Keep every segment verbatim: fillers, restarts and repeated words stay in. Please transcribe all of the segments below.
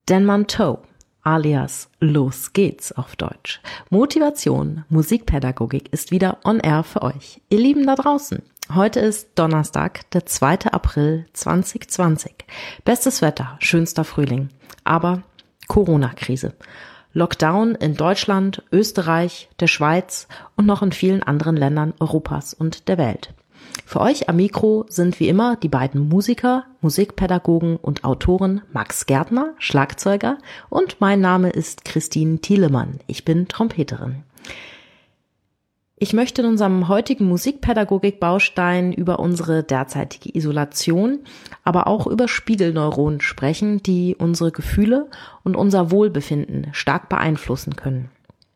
Denman-Toe, alias Los geht's auf Deutsch. Motivation, Musikpädagogik ist wieder on air für euch. Ihr Lieben da draußen. Heute ist Donnerstag, der zweiter April zweitausendzwanzig. Bestes Wetter, schönster Frühling. Aber Corona-Krise. Lockdown in Deutschland, Österreich, der Schweiz und noch in vielen anderen Ländern Europas und der Welt. Für euch am Mikro sind wie immer die beiden Musiker, Musikpädagogen und Autoren Max Gärtner, Schlagzeuger, und mein Name ist Christine Thielemann. Ich bin Trompeterin. Ich möchte in unserem heutigen Musikpädagogik-Baustein über unsere derzeitige Isolation, aber auch über Spiegelneuronen sprechen, die unsere Gefühle und unser Wohlbefinden stark beeinflussen können.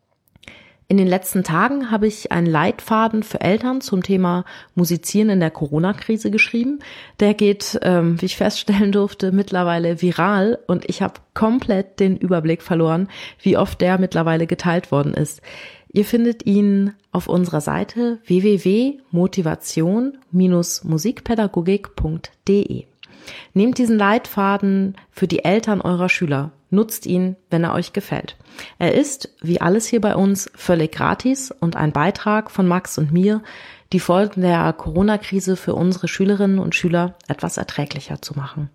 In den letzten Tagen habe ich einen Leitfaden für Eltern zum Thema Musizieren in der Corona-Krise geschrieben. Der geht, ähm, wie ich feststellen durfte, mittlerweile viral und ich habe komplett den Überblick verloren, wie oft der mittlerweile geteilt worden ist. Ihr findet ihn auf unserer Seite w w w punkt motivation Bindestrich musikpädagogik punkt d e. Nehmt diesen Leitfaden für die Eltern eurer Schüler. Nutzt ihn, wenn er euch gefällt. Er ist, wie alles hier bei uns, völlig gratis und ein Beitrag von Max und mir, die Folgen der Corona-Krise für unsere Schülerinnen und Schüler etwas erträglicher zu machen.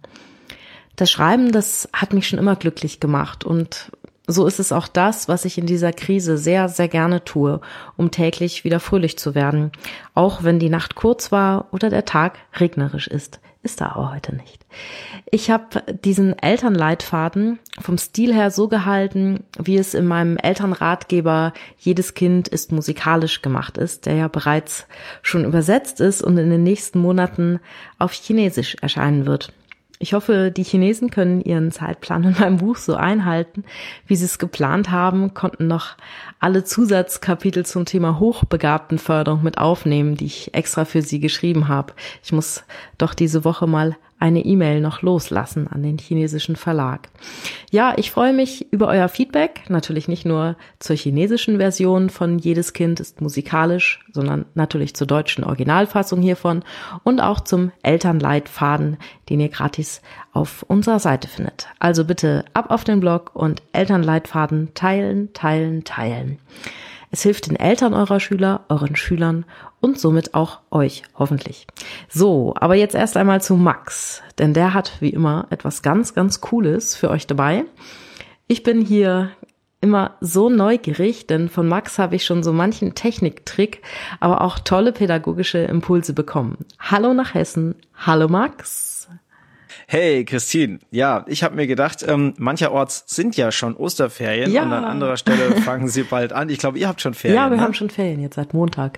Das Schreiben, das hat mich schon immer glücklich gemacht und so ist es auch das, was ich in dieser Krise sehr, sehr gerne tue, um täglich wieder fröhlich zu werden. Auch wenn die Nacht kurz war oder der Tag regnerisch ist. Ist er aber heute nicht. Ich habe diesen Elternleitfaden vom Stil her so gehalten, wie es in meinem Elternratgeber Jedes Kind ist musikalisch gemacht ist, der ja bereits schon übersetzt ist und in den nächsten Monaten auf Chinesisch erscheinen wird. Ich hoffe, die Chinesen können ihren Zeitplan in meinem Buch so einhalten, wie sie es geplant haben, konnten noch alle Zusatzkapitel zum Thema Hochbegabtenförderung mit aufnehmen, die ich extra für sie geschrieben habe. Ich muss doch diese Woche mal eine E-Mail noch loslassen an den chinesischen Verlag. Ja, ich freue mich über euer Feedback, natürlich nicht nur zur chinesischen Version von Jedes Kind ist musikalisch, sondern natürlich zur deutschen Originalfassung hiervon und auch zum Elternleitfaden, den ihr gratis auf unserer Seite findet. Also bitte ab auf den Blog und Elternleitfaden teilen, teilen, teilen. Es hilft den Eltern eurer Schüler, euren Schülern und somit auch euch, hoffentlich. So, aber jetzt erst einmal zu Max, denn der hat wie immer etwas ganz, ganz Cooles für euch dabei. Ich bin hier immer so neugierig, denn von Max habe ich schon so manchen Techniktrick, aber auch tolle pädagogische Impulse bekommen. Hallo nach Hessen. Hallo Max. Hey Christine, ja, ich habe mir gedacht, ähm, mancherorts sind ja schon Osterferien ja. Und an anderer Stelle fangen sie bald an. Ich glaube, ihr habt schon Ferien. Ja, wir ne? haben schon Ferien jetzt seit Montag.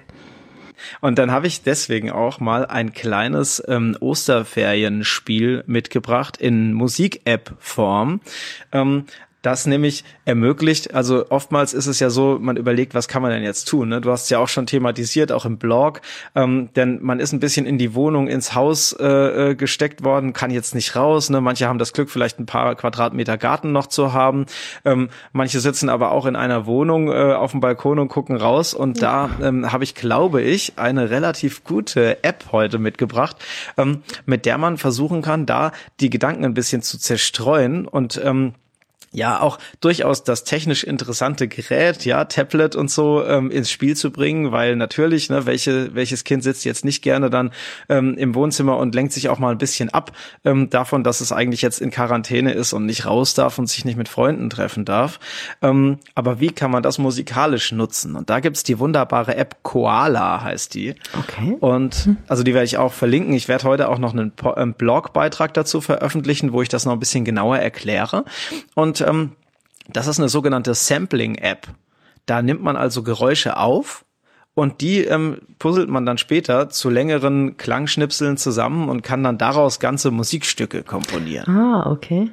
Und dann habe ich deswegen auch mal ein kleines ähm, Osterferienspiel mitgebracht in Musik-App-Form. Ähm, Das nämlich ermöglicht, also oftmals ist es ja so, man überlegt, was kann man denn jetzt tun, ne? Du hast es ja auch schon thematisiert, auch im Blog, ähm, denn man ist ein bisschen in die Wohnung, ins Haus äh, gesteckt worden, kann jetzt nicht raus, ne? Manche haben das Glück, vielleicht ein paar Quadratmeter Garten noch zu haben, ähm, manche sitzen aber auch in einer Wohnung äh, auf dem Balkon und gucken raus und ja. da ähm, habe ich, glaube ich, eine relativ gute App heute mitgebracht, ähm, mit der man versuchen kann, da die Gedanken ein bisschen zu zerstreuen und ähm, ja, auch durchaus das technisch interessante Gerät, ja, Tablet und so ähm, ins Spiel zu bringen, weil natürlich, ne, welche welches Kind sitzt jetzt nicht gerne dann ähm, im Wohnzimmer und lenkt sich auch mal ein bisschen ab ähm, davon, dass es eigentlich jetzt in Quarantäne ist und nicht raus darf und sich nicht mit Freunden treffen darf. Ähm, aber wie kann man das musikalisch nutzen? Und da gibt's die wunderbare App Koala, heißt die. Okay. Und also die werde ich auch verlinken. Ich werde heute auch noch einen ähm, Blogbeitrag dazu veröffentlichen, wo ich das noch ein bisschen genauer erkläre. Und das ist eine sogenannte Sampling-App. Da nimmt man also Geräusche auf und die ähm, puzzelt man dann später zu längeren Klangschnipseln zusammen und kann dann daraus ganze Musikstücke komponieren. Ah, okay.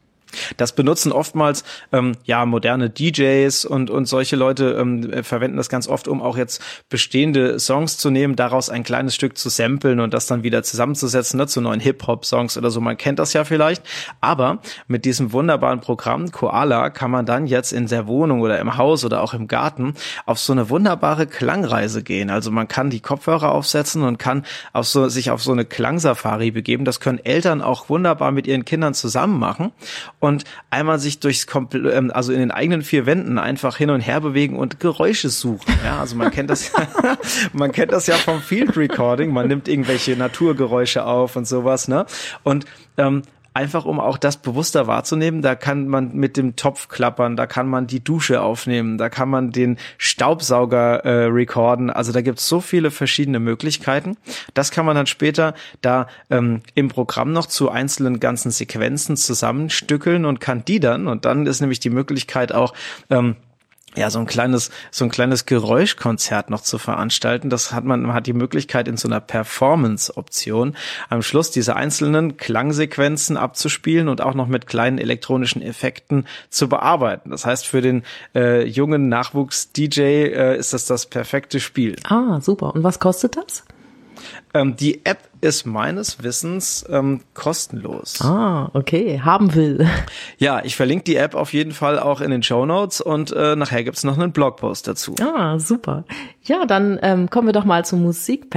Das benutzen oftmals ähm, ja moderne D Js und und solche Leute ähm, verwenden das ganz oft, um auch jetzt bestehende Songs zu nehmen, daraus ein kleines Stück zu samplen und das dann wieder zusammenzusetzen, ne, zu neuen Hip-Hop-Songs oder so. Man kennt das ja vielleicht. Aber mit diesem wunderbaren Programm Koala kann man dann jetzt in der Wohnung oder im Haus oder auch im Garten auf so eine wunderbare Klangreise gehen. Also man kann die Kopfhörer aufsetzen und kann auf so, sich auf so eine Klangsafari begeben. Das können Eltern auch wunderbar mit ihren Kindern zusammen machen. und einmal sich durchs Kompl- also in den eigenen vier Wänden einfach hin und her bewegen und Geräusche suchen. Ja, also man kennt das, man kennt das ja vom Field Recording. Man nimmt irgendwelche Naturgeräusche auf und sowas, ne? Und ähm, einfach um auch das bewusster wahrzunehmen, da kann man mit dem Topf klappern, da kann man die Dusche aufnehmen, da kann man den Staubsauger äh, recorden. Also da gibt's so viele verschiedene Möglichkeiten. Das kann man dann später da ähm, im Programm noch zu einzelnen ganzen Sequenzen zusammenstückeln und kann die dann, und dann ist nämlich die Möglichkeit auch, ähm, ja, so ein kleines, so ein kleines Geräuschkonzert noch zu veranstalten. Das hat man, man hat die Möglichkeit in so einer Performance-Option am Schluss diese einzelnen Klangsequenzen abzuspielen und auch noch mit kleinen elektronischen Effekten zu bearbeiten. Das heißt, für den äh, jungen Nachwuchs-D J äh, ist das das perfekte Spiel. Ah, super. Und was kostet das? Ähm, die App ist meines Wissens ähm, kostenlos. Ah, okay. Haben will. Ja, ich verlinke die App auf jeden Fall auch in den Shownotes und äh, nachher gibt's noch einen Blogpost dazu. Ah, super. Ja, dann ähm, kommen wir doch mal zum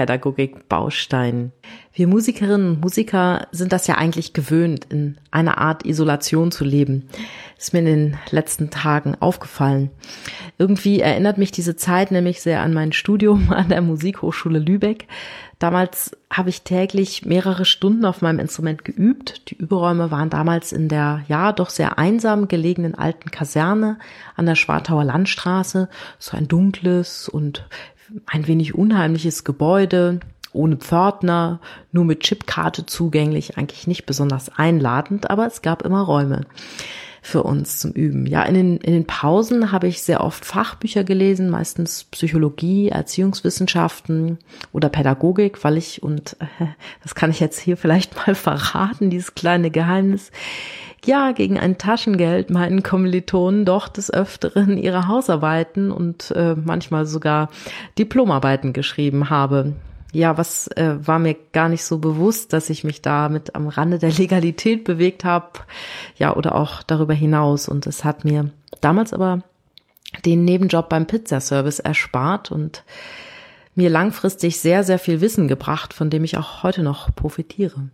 Musikpädagogik-Baustein. Wir Musikerinnen und Musiker sind das ja eigentlich gewöhnt, in einer Art Isolation zu leben. Ist mir in den letzten Tagen aufgefallen. Irgendwie erinnert mich diese Zeit nämlich sehr an mein Studium an der Musikhochschule Lübeck. Damals habe ich täglich mehrere Stunden auf meinem Instrument geübt. Die Überäume waren damals in der, ja, doch sehr einsam gelegenen alten Kaserne an der Schwartauer Landstraße. So ein dunkles und ein wenig unheimliches Gebäude, ohne Pförtner, nur mit Chipkarte zugänglich, eigentlich nicht besonders einladend, aber es gab immer Räume für uns zum Üben. Ja, in den, in den Pausen habe ich sehr oft Fachbücher gelesen, meistens Psychologie, Erziehungswissenschaften oder Pädagogik, weil ich, und äh, das kann ich jetzt hier vielleicht mal verraten, dieses kleine Geheimnis, ja, gegen ein Taschengeld meinen Kommilitonen doch des Öfteren ihre Hausarbeiten und äh, manchmal sogar Diplomarbeiten geschrieben habe. Ja, was äh, war mir gar nicht so bewusst, dass ich mich damit am Rande der Legalität bewegt habe, ja, oder auch darüber hinaus. Und es hat mir damals aber den Nebenjob beim Pizzaservice erspart und mir langfristig sehr, sehr viel Wissen gebracht, von dem ich auch heute noch profitiere.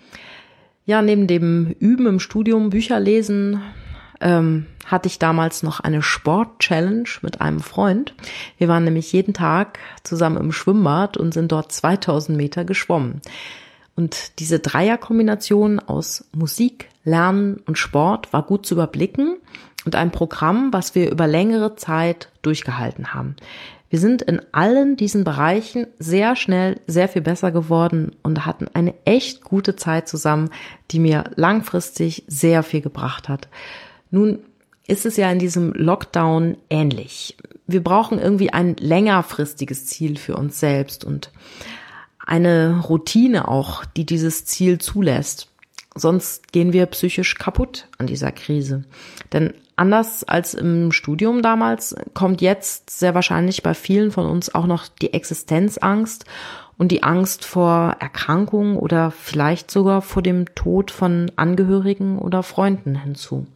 Ja, neben dem Üben im Studium, Bücher lesen, ähm, hatte ich damals noch eine Sport-Challenge mit einem Freund. Wir waren nämlich jeden Tag zusammen im Schwimmbad und sind dort zweitausend Meter geschwommen. Und diese Dreierkombination aus Musik, Lernen und Sport war gut zu überblicken und ein Programm, was wir über längere Zeit durchgehalten haben. Wir sind in allen diesen Bereichen sehr schnell sehr viel besser geworden und hatten eine echt gute Zeit zusammen, die mir langfristig sehr viel gebracht hat. Nun ist es ja in diesem Lockdown ähnlich. Wir brauchen irgendwie ein längerfristiges Ziel für uns selbst und eine Routine auch, die dieses Ziel zulässt. Sonst gehen wir psychisch kaputt an dieser Krise. Denn anders als im Studium damals kommt jetzt sehr wahrscheinlich bei vielen von uns auch noch die Existenzangst und die Angst vor Erkrankung oder vielleicht sogar vor dem Tod von Angehörigen oder Freunden hinzu.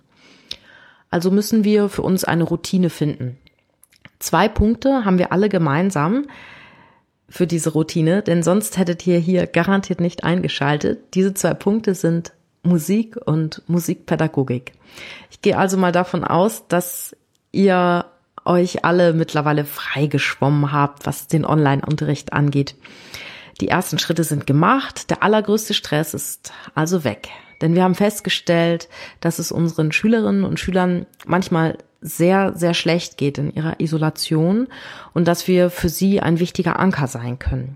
Also müssen wir für uns eine Routine finden. Zwei Punkte haben wir alle gemeinsam für diese Routine, denn sonst hättet ihr hier garantiert nicht eingeschaltet. Diese zwei Punkte sind Musik und Musikpädagogik. Ich gehe also mal davon aus, dass ihr euch alle mittlerweile frei geschwommen habt, was den Online-Unterricht angeht. Die ersten Schritte sind gemacht, der allergrößte Stress ist also weg. Denn wir haben festgestellt, dass es unseren Schülerinnen und Schülern manchmal sehr, sehr schlecht geht in ihrer Isolation und dass wir für sie ein wichtiger Anker sein können.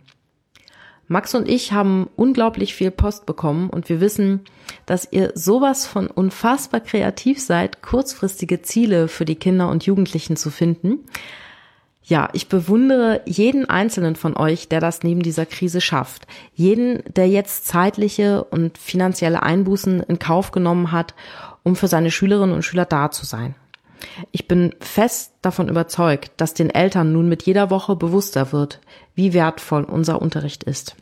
Max und ich haben unglaublich viel Post bekommen und wir wissen, dass ihr sowas von unfassbar kreativ seid, kurzfristige Ziele für die Kinder und Jugendlichen zu finden. Ja, ich bewundere jeden einzelnen von euch, der das neben dieser Krise schafft. Jeden, der jetzt zeitliche und finanzielle Einbußen in Kauf genommen hat, um für seine Schülerinnen und Schüler da zu sein. Ich bin fest davon überzeugt, dass den Eltern nun mit jeder Woche bewusster wird, wie wertvoll unser Unterricht ist.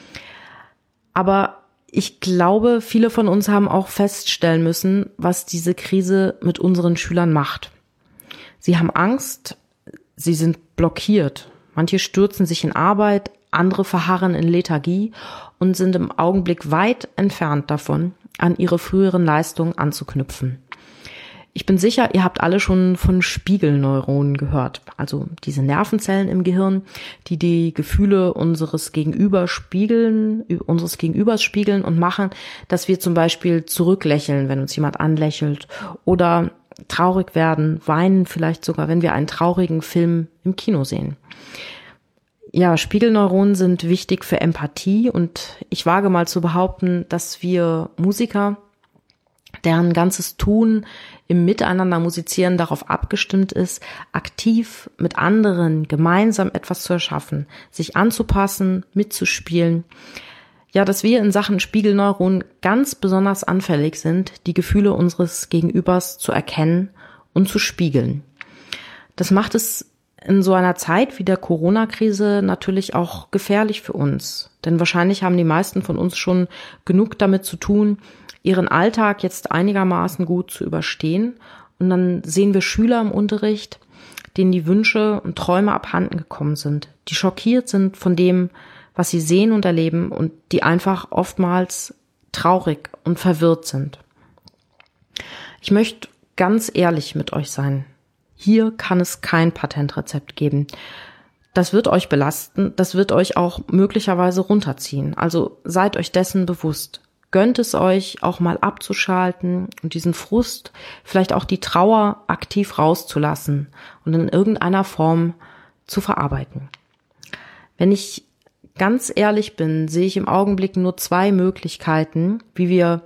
Aber ich glaube, viele von uns haben auch feststellen müssen, was diese Krise mit unseren Schülern macht. Sie haben Angst, sie sind blockiert. Manche stürzen sich in Arbeit, andere verharren in Lethargie und sind im Augenblick weit entfernt davon, an ihre früheren Leistungen anzuknüpfen. Ich bin sicher, ihr habt alle schon von Spiegelneuronen gehört, also diese Nervenzellen im Gehirn, die die Gefühle unseres Gegenübers spiegeln, unseres Gegenübers spiegeln und machen, dass wir zum Beispiel zurücklächeln, wenn uns jemand anlächelt, oder traurig werden, weinen vielleicht sogar, wenn wir einen traurigen Film im Kino sehen. Ja, Spiegelneuronen sind wichtig für Empathie und ich wage mal zu behaupten, dass wir Musiker, deren ganzes Tun im Miteinander musizieren darauf abgestimmt ist, aktiv mit anderen gemeinsam etwas zu erschaffen, sich anzupassen, mitzuspielen. Ja, dass wir in Sachen Spiegelneuronen ganz besonders anfällig sind, die Gefühle unseres Gegenübers zu erkennen und zu spiegeln. Das macht es in so einer Zeit wie der Corona-Krise natürlich auch gefährlich für uns. Denn wahrscheinlich haben die meisten von uns schon genug damit zu tun, ihren Alltag jetzt einigermaßen gut zu überstehen. Und dann sehen wir Schüler im Unterricht, denen die Wünsche und Träume abhanden gekommen sind, die schockiert sind von dem, was sie sehen und erleben und die einfach oftmals traurig und verwirrt sind. Ich möchte ganz ehrlich mit euch sein. Hier kann es kein Patentrezept geben. Das wird euch belasten, das wird euch auch möglicherweise runterziehen. Also seid euch dessen bewusst. Gönnt es euch, auch mal abzuschalten und diesen Frust, vielleicht auch die Trauer aktiv rauszulassen und in irgendeiner Form zu verarbeiten. Wenn ich ganz ehrlich bin, sehe ich im Augenblick nur zwei Möglichkeiten, wie wir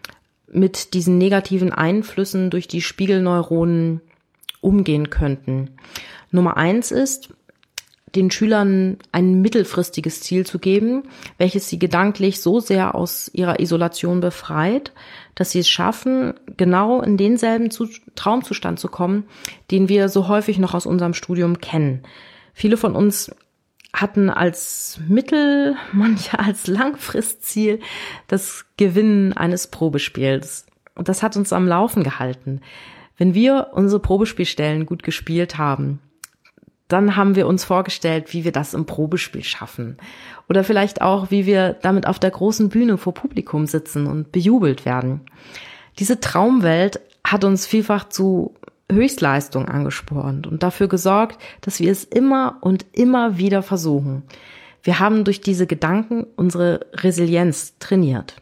mit diesen negativen Einflüssen durch die Spiegelneuronen umgehen könnten. Nummer eins ist, den Schülern ein mittelfristiges Ziel zu geben, welches sie gedanklich so sehr aus ihrer Isolation befreit, dass sie es schaffen, genau in denselben Traumzustand zu kommen, den wir so häufig noch aus unserem Studium kennen. Viele von uns hatten als Mittel, manche als Langfristziel das Gewinnen eines Probespiels. Und das hat uns am Laufen gehalten. Wenn wir unsere Probespielstellen gut gespielt haben, dann haben wir uns vorgestellt, wie wir das im Probespiel schaffen. Oder vielleicht auch, wie wir damit auf der großen Bühne vor Publikum sitzen und bejubelt werden. Diese Traumwelt hat uns vielfach zu Höchstleistung angespornt und dafür gesorgt, dass wir es immer und immer wieder versuchen. Wir haben durch diese Gedanken unsere Resilienz trainiert.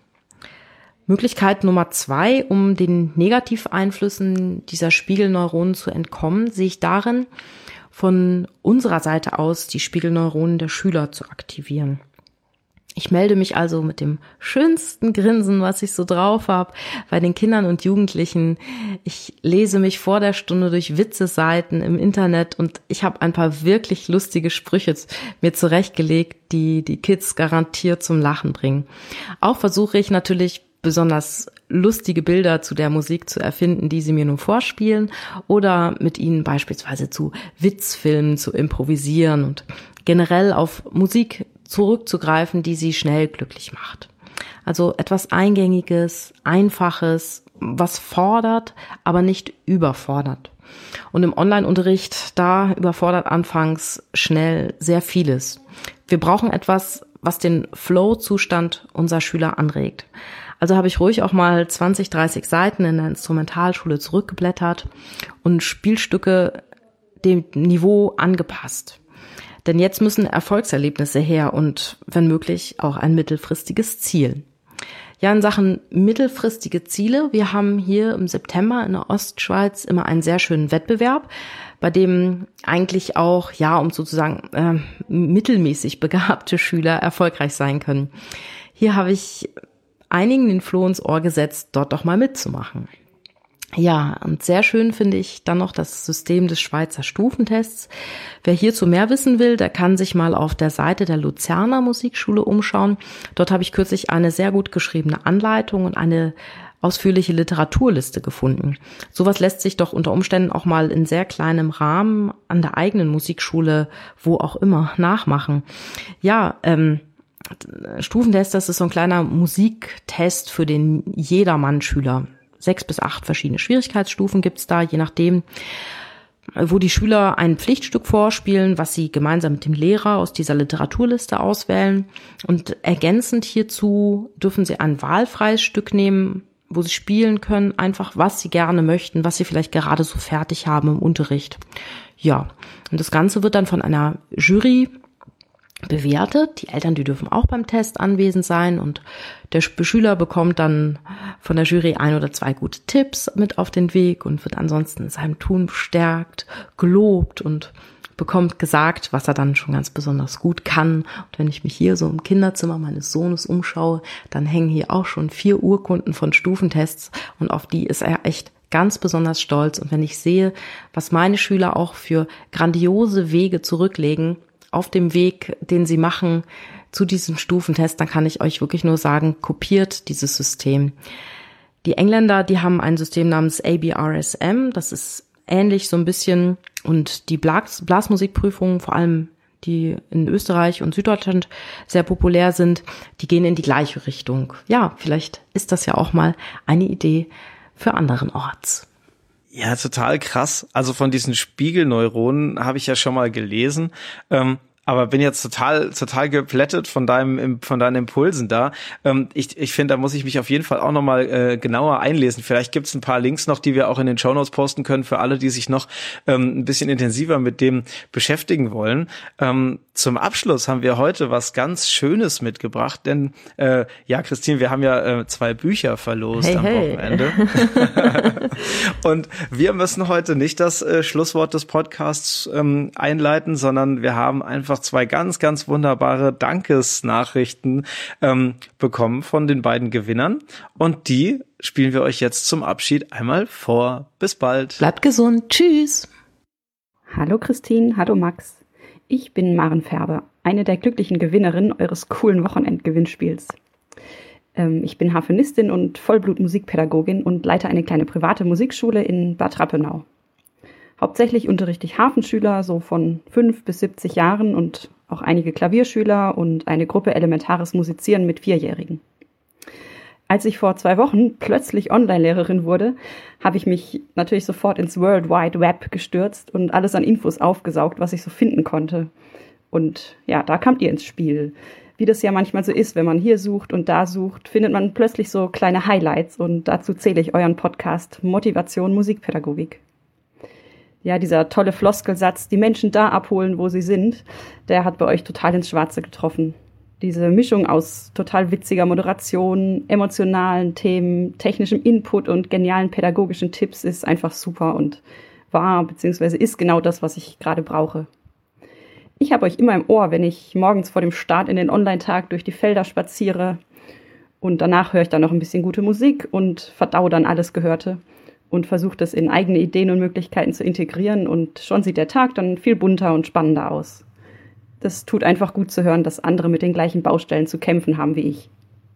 Möglichkeit Nummer zwei, um den Negativeinflüssen dieser Spiegelneuronen zu entkommen, sehe ich darin, von unserer Seite aus die Spiegelneuronen der Schüler zu aktivieren. Ich melde mich also mit dem schönsten Grinsen, was ich so drauf habe, bei den Kindern und Jugendlichen. Ich lese mich vor der Stunde durch Witzeseiten im Internet und ich habe ein paar wirklich lustige Sprüche mir zurechtgelegt, die die Kids garantiert zum Lachen bringen. Auch versuche ich natürlich besonders lustige Bilder zu der Musik zu erfinden, die sie mir nun vorspielen, oder mit ihnen beispielsweise zu Witzfilmen zu improvisieren und generell auf Musik zurückzugreifen, die sie schnell glücklich macht. Also etwas Eingängiges, Einfaches, was fordert, aber nicht überfordert. Und im Online-Unterricht, da überfordert anfangs schnell sehr vieles. Wir brauchen etwas, was den Flow-Zustand unserer Schüler anregt. Also habe ich ruhig auch mal zwanzig, dreißig Seiten in der Instrumentalschule zurückgeblättert und Spielstücke dem Niveau angepasst. Denn jetzt müssen Erfolgserlebnisse her und, wenn möglich, auch ein mittelfristiges Ziel. Ja, in Sachen mittelfristige Ziele, wir haben hier im September in der Ostschweiz immer einen sehr schönen Wettbewerb, bei dem eigentlich auch, ja, um sozusagen äh, mittelmäßig begabte Schüler erfolgreich sein können. Hier habe ich einigen den Floh ins Ohr gesetzt, dort doch mal mitzumachen. Ja, und sehr schön finde ich dann noch das System des Schweizer Stufentests. Wer hierzu mehr wissen will, der kann sich mal auf der Seite der Luzerner Musikschule umschauen. Dort habe ich kürzlich eine sehr gut geschriebene Anleitung und eine ausführliche Literaturliste gefunden. Sowas lässt sich doch unter Umständen auch mal in sehr kleinem Rahmen an der eigenen Musikschule, wo auch immer, nachmachen. Ja, ähm, Stufentest, das ist so ein kleiner Musiktest für den Jedermann-Schüler. Sechs bis acht verschiedene Schwierigkeitsstufen gibt's da, je nachdem. wo die Schüler ein Pflichtstück vorspielen, was sie gemeinsam mit dem Lehrer aus dieser Literaturliste auswählen. Und ergänzend hierzu dürfen sie ein wahlfreies Stück nehmen, wo sie spielen können, einfach was sie gerne möchten, was sie vielleicht gerade so fertig haben im Unterricht. Ja, und das Ganze wird dann von einer Jury bewertet. Die Eltern, die dürfen auch beim Test anwesend sein und der Schüler bekommt dann von der Jury ein oder zwei gute Tipps mit auf den Weg und wird ansonsten in seinem Tun bestärkt, gelobt und bekommt gesagt, was er dann schon ganz besonders gut kann. Und wenn ich mich hier so im Kinderzimmer meines Sohnes umschaue, dann hängen hier auch schon vier Urkunden von Stufentests und auf die ist er echt ganz besonders stolz. Und wenn ich sehe, was meine Schüler auch für grandiose Wege zurücklegen, auf dem Weg, den sie machen zu diesem Stufentest, dann kann ich euch wirklich nur sagen, kopiert dieses System. Die Engländer, die haben ein System namens A B R S M, das ist ähnlich so ein bisschen, und die Blas- Blasmusikprüfungen, vor allem die in Österreich und Süddeutschland sehr populär sind, die gehen in die gleiche Richtung. Ja, vielleicht ist das ja auch mal eine Idee für anderenorts. Ja, total krass. Also von diesen Spiegelneuronen habe ich ja schon mal gelesen. Ähm, aber bin jetzt total, total geplättet von deinem, von deinen Impulsen da. Ähm, ich, ich finde, da muss ich mich auf jeden Fall auch nochmal äh, genauer einlesen. Vielleicht gibt es ein paar Links noch, die wir auch in den Shownotes posten können für alle, die sich noch ähm, ein bisschen intensiver mit dem beschäftigen wollen. Ähm, zum Abschluss haben wir heute was ganz Schönes mitgebracht, denn äh, ja, Christine, wir haben ja äh, zwei Bücher verlost hey, am hey. Wochenende. Und wir müssen heute nicht das äh, Schlusswort des Podcasts ähm, einleiten, sondern wir haben einfach zwei ganz, ganz wunderbare Dankesnachrichten ähm, bekommen von den beiden Gewinnern. Und die spielen wir euch jetzt zum Abschied einmal vor. Bis bald. Bleibt gesund. Tschüss. Hallo Christine, hallo Max. Ich bin Maren Färber, eine der glücklichen Gewinnerinnen eures coolen Wochenendgewinnspiels. Ähm, ich bin Harfenistin und Vollblut-Musikpädagogin und leite eine kleine private Musikschule in Bad Rappenau. Hauptsächlich unterrichte ich Hafenschüler, so von fünf bis siebzig Jahren und auch einige Klavierschüler und eine Gruppe elementares Musizieren mit Vierjährigen. Als ich vor zwei Wochen plötzlich Online-Lehrerin wurde, habe ich mich natürlich sofort ins World Wide Web gestürzt und alles an Infos aufgesaugt, was ich so finden konnte. Und ja, da kamt ihr ins Spiel. Wie das ja manchmal so ist, wenn man hier sucht und da sucht, findet man plötzlich so kleine Highlights und dazu zähle ich euren Podcast Motivation Musikpädagogik. Ja, dieser tolle Floskelsatz, die Menschen da abholen, wo sie sind, der hat bei euch total ins Schwarze getroffen. Diese Mischung aus total witziger Moderation, emotionalen Themen, technischem Input und genialen pädagogischen Tipps ist einfach super und war bzw. ist genau das, was ich gerade brauche. Ich habe euch immer im Ohr, wenn ich morgens vor dem Start in den Online-Tag durch die Felder spaziere und danach höre ich dann noch ein bisschen gute Musik und verdaue dann alles Gehörte und versuche das in eigene Ideen und Möglichkeiten zu integrieren und schon sieht der Tag dann viel bunter und spannender aus. Das tut einfach gut zu hören, dass andere mit den gleichen Baustellen zu kämpfen haben wie ich.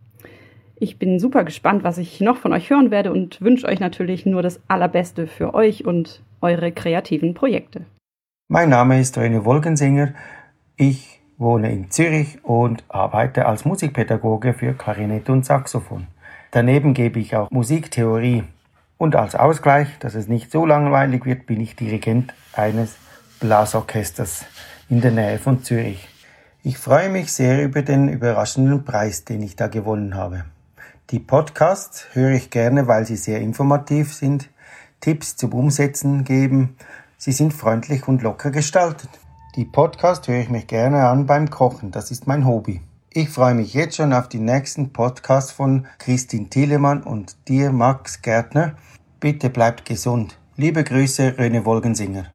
Ich bin super gespannt, was ich noch von euch hören werde und wünsche euch natürlich nur das Allerbeste für euch und eure kreativen Projekte. Mein Name ist René Wolgensinger. Ich wohne in Zürich und arbeite als Musikpädagoge für Klarinette und Saxophon. Daneben gebe ich auch Musiktheorie. Und als Ausgleich, dass es nicht so langweilig wird, bin ich Dirigent eines Blasorchesters in der Nähe von Zürich. Ich freue mich sehr über den überraschenden Preis, den ich da gewonnen habe. Die Podcasts höre ich gerne, weil sie sehr informativ sind, Tipps zum Umsetzen geben. Sie sind freundlich und locker gestaltet. Die Podcasts höre ich mich gerne an beim Kochen, das ist mein Hobby. Ich freue mich jetzt schon auf die nächsten Podcasts von Christine Thielemann und dir, Max Gärtner. Bitte bleibt gesund. Liebe Grüße, René Wolgensinger.